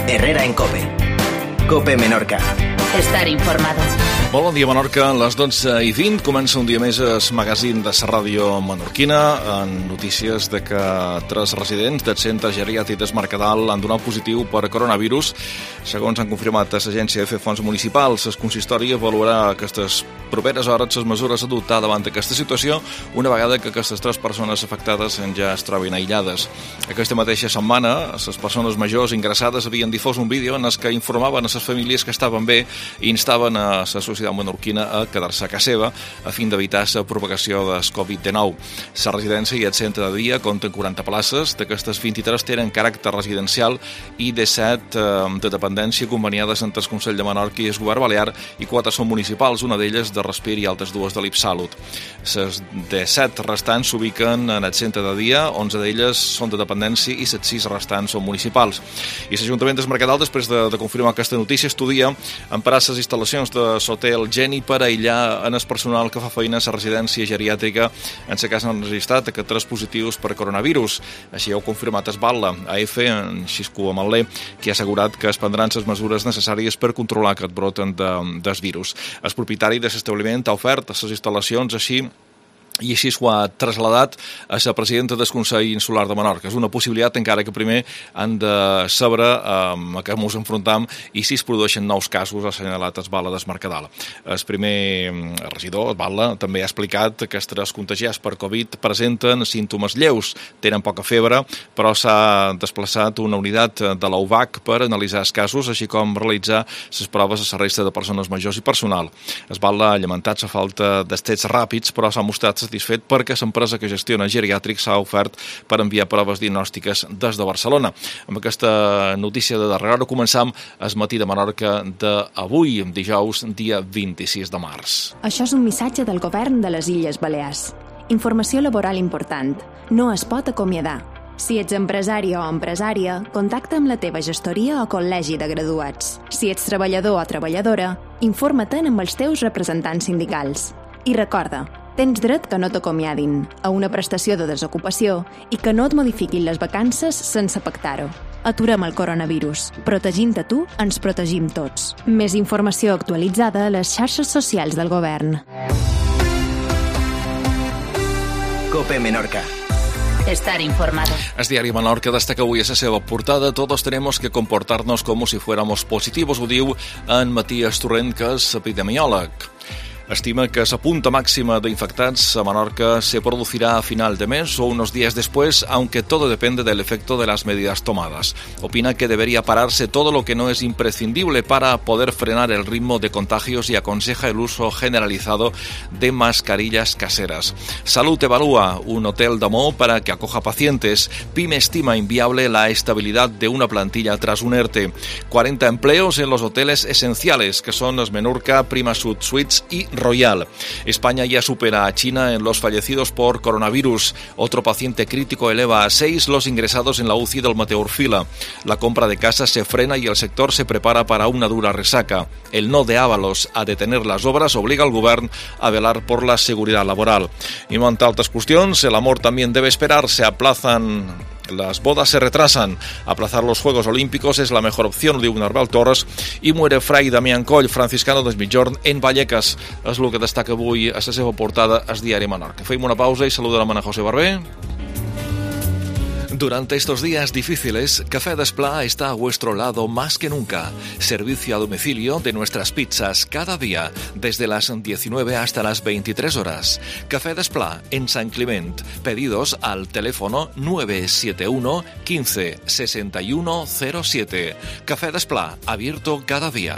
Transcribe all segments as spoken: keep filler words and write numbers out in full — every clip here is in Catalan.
Herrera en COPE. COPE Menorca. Estar informado. Molt bon dia, Menorca. A les dotze i vint comença un dia més el magazín de la ràdio menorquina en notícies de que tres residents del centre geriàtric del Mercadal han donat positiu per coronavirus. Segons han confirmat a l'Agència de Fons Municipals, el consistori avaluarà aquestes properes hores les mesures a adoptar davant d'aquesta situació una vegada que aquestes tres persones afectades ja es trobin aïllades. Aquesta mateixa setmana, les persones majors ingressades havien difós un vídeo en el que informaven a les famílies que estaven bé i instaven a la societat menorquina a quedar-se a casa seva a fin d'evitar la propagació del covid dinou. La residència i el centre de dia compten quaranta places, d'aquestes vint-i-tres tenen caràcter residencial i disset eh, de dependència conveniades entre el Consell de Menorca i el Govern Balear i quatre són municipals, una d'elles de Respir i altres dues de l'Ipsalut. Les disset restants s'ubiquen en el centre de dia, onze d'elles són de dependència i les sis restants són municipals. I l'Ajuntament del Mercadal, després de, de confirmar aquesta notícia, estudia emparar les instal·lacions de l'hotel Geni per aïllar en el personal que fa feina a la residència geriàtrica en el cas han registrat aquests tres positius per coronavirus. Així ho ha confirmat Esbatla, A F, en Xisco Amalé, que ha assegurat que es prendran les mesures necessàries per controlar aquest brot de, del virus. El propietari de l'establiment ha ofert a les instal·lacions així i així s'ho ha traslladat a la presidenta del Consell Insular de Menorca. És una possibilitat, encara que primer han de saber eh, a què ens enfrontam i si es produeixen nous casos, ha assenyalat Esbatla del Mercadal. El primer regidor, Esbatla, també ha explicat que els tres contagiats per Covid presenten símptomes lleus, tenen poca febre, però s'ha desplaçat una unitat de l'U V A C per analitzar els casos, així com realitzar les proves a la resta de persones majors i personal. Esbatla ha lamentat la falta d'estets ràpids, però s'ha mostrat satisfet perquè l'empresa que gestiona geriàtrics s'ha ofert per enviar proves diagnòstiques des de Barcelona. Amb aquesta notícia de darrera hora començam el matí de Menorca d'avui, dijous, dia vint-i-sis de març. Això és un missatge del govern de les Illes Balears. Informació laboral important. No es pot acomiadar. Si ets empresari o empresària, contacta amb la teva gestoria o col·legi de graduats. Si ets treballador o treballadora, informa-te'n amb els teus representants sindicals. I recorda, tens dret que no t'acomiadin, a una prestació de desocupació i que no et modifiquin les vacances sense pactar-ho. Aturem el coronavirus. Protegint-te tu, ens protegim tots. Més informació actualitzada a les xarxes socials del govern. COPE Menorca. Estar informado. El diari Menorca destaca avui a la seva portada «Todos tenemos que comportarnos como si fuéramos positivos», ho diu en Matías Torrent, que és epidemiòleg. Estima que la punta máxima de infectados a Menorca se producirá a final de mes o unos días después, aunque todo depende del efecto de las medidas tomadas. Opina que debería pararse todo lo que no es imprescindible para poder frenar el ritmo de contagios y aconseja el uso generalizado de mascarillas caseras. Salud evalúa un hotel d'Amó para que acoja pacientes. PYME estima inviable la estabilidad de una plantilla tras un ERTE. cuarenta empleos en los hoteles esenciales, que son los Menorca, Prima Sud Suites y Royal. España ya supera a China en los fallecidos por coronavirus. Otro paciente crítico eleva a seis los ingresados en la U C I del Mateo Orfila. La compra de casas se frena y el sector se prepara para una dura resaca. El no de Ábalos a detener las obras obliga al govern a velar por la seguridad laboral. Y no ante altas cuestiones, el amor también debe esperar. Se aplazan Las bodas se retrasan. Aplazar los Juegos Olímpicos es la mejor opción, diu Narbel Torres. I muere Fray Damián Coll, franciscano de Migjorn, en Vallecas. És el que destaca avui a la seva portada al diari Menorca. Fem una pausa i saludem a José Barber. Durante estos días difíciles, Café Desplá está a vuestro lado más que nunca. Servicio a domicilio de nuestras pizzas cada día, desde las diecinueve hasta las veintitrés horas. Café Desplá en San Clement. Pedidos al teléfono nueve siete uno, quince, sesenta y uno cero siete. Café Desplá, abierto cada día.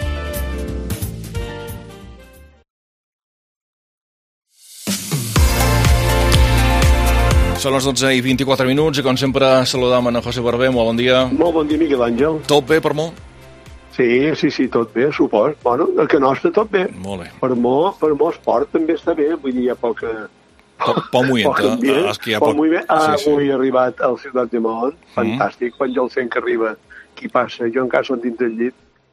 Són les dotze i vint-i-quatre minuts i, com sempre, saludam a José Barber. Molt bon dia. Molt bon dia, Miquel Àngel. Tot bé per Mo? Sí, sí, sí, tot bé, supos. Bueno, el que no està tot bé. Molt bé. Per Mo, per Mo Esport també està bé, vull dir, hi ha poca... Poc, poc moviment, eh? És que hi ha poc... moviment. Ah, sí, sí. Avui he arribat al Ciutat de Mont, fantàstic, mm. quan jo el sent que arriba, qui passa, jo encara som dins del llit,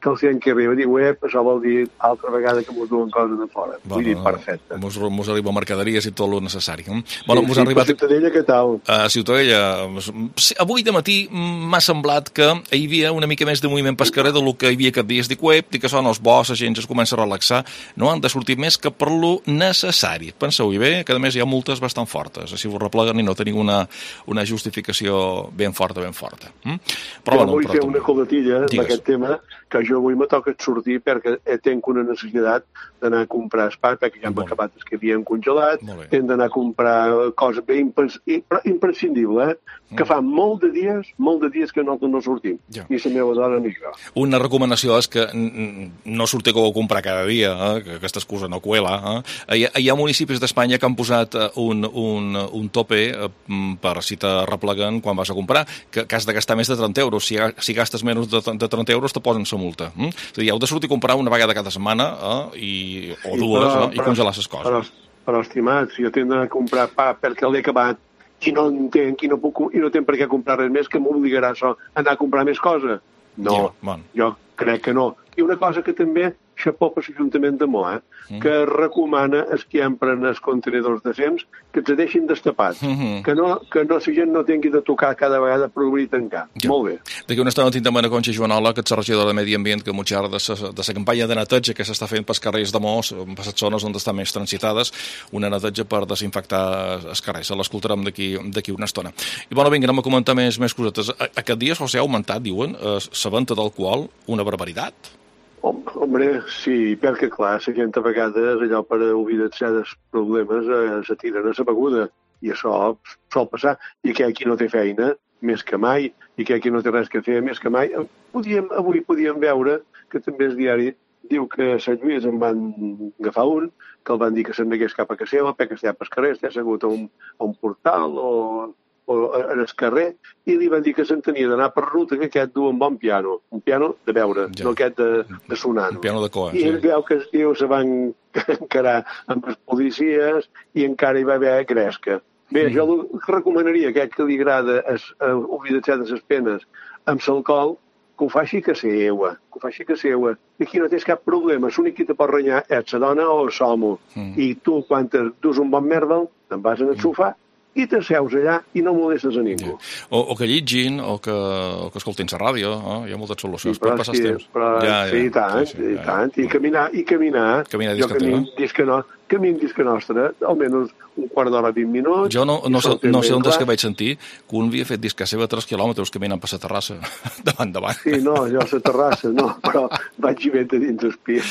que el gent que arriba diu, ep, això vol dir altra vegada que mos duen coses de fora. Bueno, Vull dir, perfecte. Mos, mos arriba mercaderies i tot el necessari. Bueno, sí, mos sí, ha arribat... a Ciutadella, què tal? A Ciutadella, avui de matí m'ha semblat que hi havia una mica més de moviment pescarrer del que hi havia aquest dia. Dic, uep, dic que són els bons, la gent es comença a relaxar. No han de sortir més que per lo necessari. Penseu-hi bé, que a més hi ha multes bastant fortes. Així ho repleguen i no teniu una, una justificació ben forta, ben forta. Mm? Però, jo bueno, vull però fer també. una coletilla Digues. d'aquest tema, que jo avui me toca sortir perquè tenc una necessitat d'anar a comprar pa, perquè ja hem Molt bé. acabat els que havíem congelat, Molt bé. hem d'anar a comprar coses ben impens però imprescindible, eh? que fa molt de dies, molt de dies que nosaltres no sortim, Ja. ni la meva dona ni jo. Una recomanació és que no sorteu a comprar cada dia, eh? que aquesta excusa no cuela. Eh? Hi, ha, hi ha municipis d'Espanya que han posat un, un, un tope eh, per si te repleguen quan vas a comprar, que, que has de gastar més de trenta euros. Si, si gastes menys de, de trenta euros te posen la multa. Eh? És a dir, heu de sortir a comprar una vegada cada setmana eh? I, o Sí, dues però- eh? i però- congelar les coses. Però, però estimats, si jo tinc d'anar a comprar pa perquè l'he acabat i no entenc i no, puc, i no tenc per què comprar res més, que m'obligarà això a anar a comprar més coses? No, Ja, bueno. jo crec que no. I una cosa que també, xapó per l'Ajuntament de Mo, eh, Mm. que recomana els que empren els contenidors de fems que els deixin destapats, Mhm. que, no, que no, la gent no tingui de tocar cada vegada per obrir i tancar. Ja. Molt bé. D'aquí una estona tindrem a Conxa Joanola, que és la regidora de Medi Ambient, que mutxar de sa, de sa campanya de neteja que s'està fent pels carrers de Mos, per les zones on estan més transitades, una neteja per desinfectar els carrers. L'escoltarem d'aquí d'aquí una estona. I bueno, vinga, anem a comentar més, més cosetes. A- Aquest dia, José, ha augmentat, diuen, eh, la venda d'alcohol, una barbaritat. Hom- Hombre, sí, perquè clar, la gent a vegades, allò per oblidar-se dels problemes, eh, se tiren a la beguda, i això sol passar. I que aquí no té feina, més que mai, i que aquí no té res que fer, més que mai. Podíem, avui podíem veure que també el diari diu que a Sant Lluís en van agafar un, que el van dir que se'n negués cap a casa seva, perquè estava pel carrer, estava assegut a un, a un portal o, o en el carrer, i li van dir que se'n tenia d'anar per ruta, que aquest du un bon piano, un piano de veure, Ja. no aquest de, de sonar. Un piano de coa, I ell sí. veu que els tios se van encarar amb els policies i encara hi va haver gresca. Bé, jo el que recomanaria a aquest que li agrada oblidar-se de les penes amb l'alcohol, que ho faci que seua, que ho faci que seua. I aquí no tens cap problema, l'únic que te pot renyar és la dona o el somo. Mm. I tu, quan te dus un bon mervel, te'n vas en el sofà i t'asseus allà i no molestes a ningú. O, o que llegin, o que, o que escoltin la ràdio, eh? Hi ha moltes solucions per però, passar sí, el temps. però Ja, ja, sí, i tant, sí, sí, i ja, tant. ja. I caminar, i caminar. Caminar jo disca teva. camin, disca no, camin disca nostra, almenys un quart d'hora, vint minuts. Jo no, no, i sé, sortim no sé ben on és clar. que vaig sentir que un havia fet disca seva tres quilòmetres caminant per la terrassa, davant davant. Sí, no, jo a la terrassa, no, però vaig i vent a dins el pis.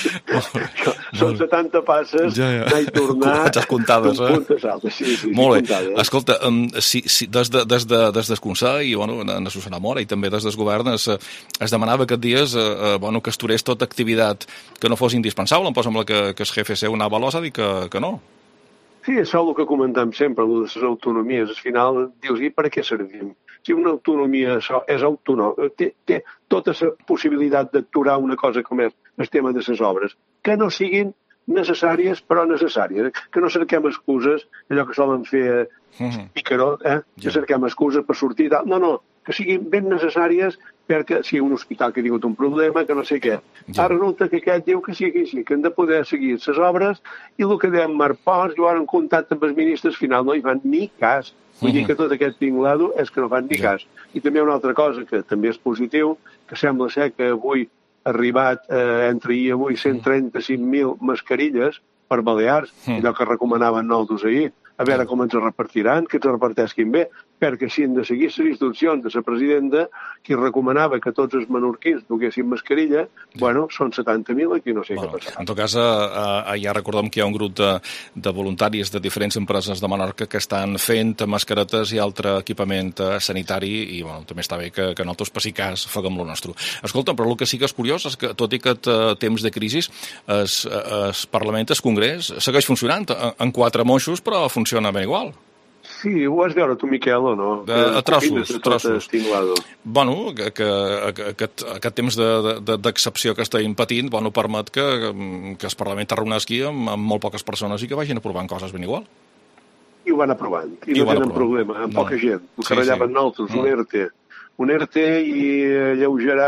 Són setanta passes, Ja, ja. anar i tornar. Quantes comptades, d'un eh? punt a l'altre, sí, sí, sí, Molt bé. comptades. Escolta, um, si, si, des, de, des, de, des del Consell i bueno, en la Susana Mora i també des del govern es, es demanava aquests dies eh, eh, bueno, que es aturés tota activitat que no fos indispensable. Em sembla que, que el G F C anava a l'os a dir que, que no. Sí, això és el que comentem sempre, el de les autonomies. Al final dius, i per què servim? Si una autonomia això és autònoma, té, té tota la possibilitat d'aturar una cosa com és el tema de les obres, que no siguin necessàries, però necessàries. Que no cerquem excuses, allò que solen fer Mhm. picaró, eh? que cerquem excuses per sortir i tal. No, no, que siguin ben necessàries perquè sigui un hospital que ha tingut un problema, que no sé què. Ja. Ara resulta que aquest diu que sí, que sí, que hem de poder seguir les obres i el que dèiem Marpós, jo ara en contacte amb els ministres, al final no hi fan ni cas. Vull dir que tot aquest tinglado és que no fan ni Ja. cas. I també una altra cosa que també és positiu, que sembla ser que avui ha arribat eh, entre ahir i avui cent trenta-cinc mil mascarilles per Balears, Mm. allò que recomanaven nosaltres ahir. A veure com ens repartiran, que ens repartesquin bé, perquè si hem de seguir les instruccions de la presidenta, qui recomanava que tots els menorquins duguessin mascarilla, bueno, són setanta mil, aquí no sé Bueno, què passarà. en tot cas, eh, eh, ja recordem que hi ha un grup de, de voluntaris de diferents empreses de Menorca que estan fent mascaretes i altre equipament eh, sanitari i bueno, també està bé que, que nosaltres, per si cas, faguem lo nostre. Escolta, però el que sí que és curiós és que, tot i aquest eh, temps de crisi, es, es Parlament, el Congrés, segueix funcionant en, en quatre moixos, però funciona ben igual. Sí, ho has veure tu, Miquel, o no? De, a trossos, Opines de tot trossos. estimulado. Bueno, que, que aquest, aquest temps de- de- d'excepció que estem patint bueno, permet que, que el Parlament arreunasqui amb, amb molt poques persones i que vagin aprovant coses ben igual. I ho van aprovant, i, I ho no van tenen aprovant. problema, amb No. poca gent. El Sí, que ratllaven sí. nosaltres, un Mm. ERTE. Un ERTE i alleugerar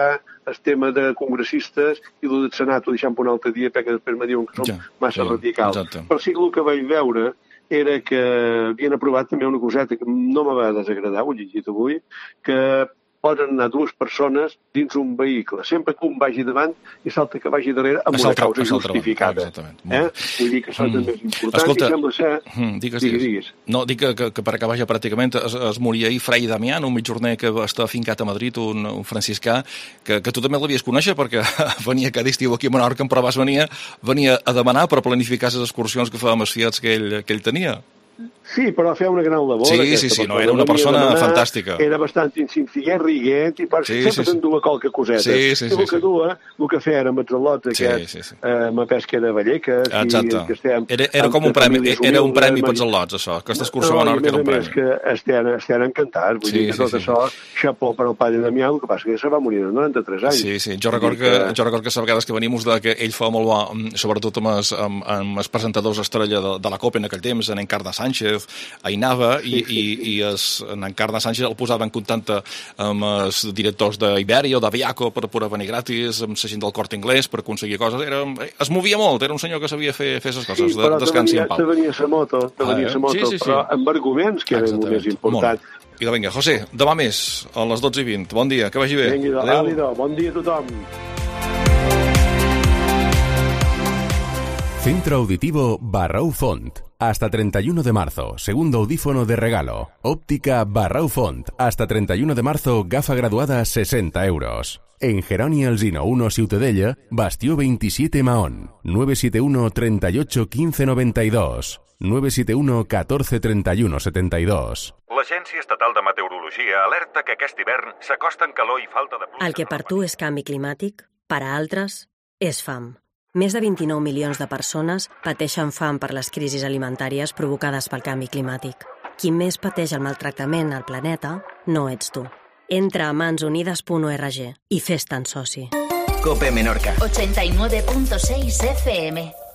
el tema de congressistes i el del Senat ho deixem per un altre dia perquè després me diuen que som ja, massa sí, radicals. Exacte. Però sí que el que vaig veure era que havien aprovat també una coseta que no me va desagradar, ho he llegit avui, que poden anar dues persones dins un vehicle, sempre que un vagi davant i salta que vagi darrere amb una causa justificada. Eh? Vull dir que això mm. també és important. Escolta, i sembla ser... Mm, digues, digues. digues. No, dic que, que, que per acabar ja pràcticament es, es moria ahir Fray Damián, un mitjorner que està afincat a Madrid, un, un franciscà, que, que tu també l'havies conèixer perquè venia cada estiu aquí a Menorca, però vas venia, venia a demanar per planificar les excursions que fèiem els fiats que ell, que ell tenia. Sí, però feia una gran labor. Sí, sí, sí, no, era una persona demanar, fantàstica. Era bastant insinciguer, riguent, i per sí, sempre sí, s'endua sí. qualque coseta. Sí, sí, sí. I el que dua, el que feia era amb els al·lots, sí, aquest, sí, sí. eh, amb pesca de Vallecas... Exacte. I que estem, era, era com un premi, era un premi pels al·lots, això. Aquesta excursió a Menorca era un premi. A més que estem, estem encantats, vull sí, dir que tot sí, això, sí. xapó per al pare de Damià, el que passa que se va morir als noranta-tres anys. Sí, sí, jo record que, que... jo record que a vegades que venim de que ell fa molt bo, sobretot amb els, amb, amb els presentadors estrella de, de la Copa en aquell temps, en Encarna Sánchez, Ainava, i, i, i es, en Encarna Sánchez el posava en contacte amb els directors d'Iberia o d'Aviaco per poder venir gratis, amb la gent del Corte Inglés per aconseguir coses. Era, es movia molt, era un senyor que sabia fer, fer les coses, sí, de, descansi en pau. Sí, però te venia sa moto, te venia sa moto, ah, sí, sí, sí. però amb arguments, que era el més important. Molt. I vinga, José, demà més, a les dotze i vint. Bon dia, que vagi bé. Vinga, adéu. Bon dia a tothom. Centro Auditivo Barrau Font. Hasta treinta y uno de marzo, segundo audífono de regalo. Óptica Barrau Font. Hasta treinta y uno de marzo, gafa graduada sesenta euros. En Geroni Alsina uno Ciutadella, Bastió veintisiete Mahón. nueve siete uno, treinta y ocho, quince noventa y dos. nueve siete uno, catorce, treinta y uno, setenta y dos. L'Agència Estatal de Meteorologia alerta que aquest hivern s'acosten calor i falta de pluja. El que per tu és canvi climàtic, per a altres és fam. Més de vint-i-nou milions de persones pateixen fam per les crisis alimentàries provocades pel canvi climàtic. Qui més pateix el maltractament al planeta no ets tu. Entra a mansunides punt org i fes-te'n soci. Cope Menorca. ochenta y nueve punto seis F M.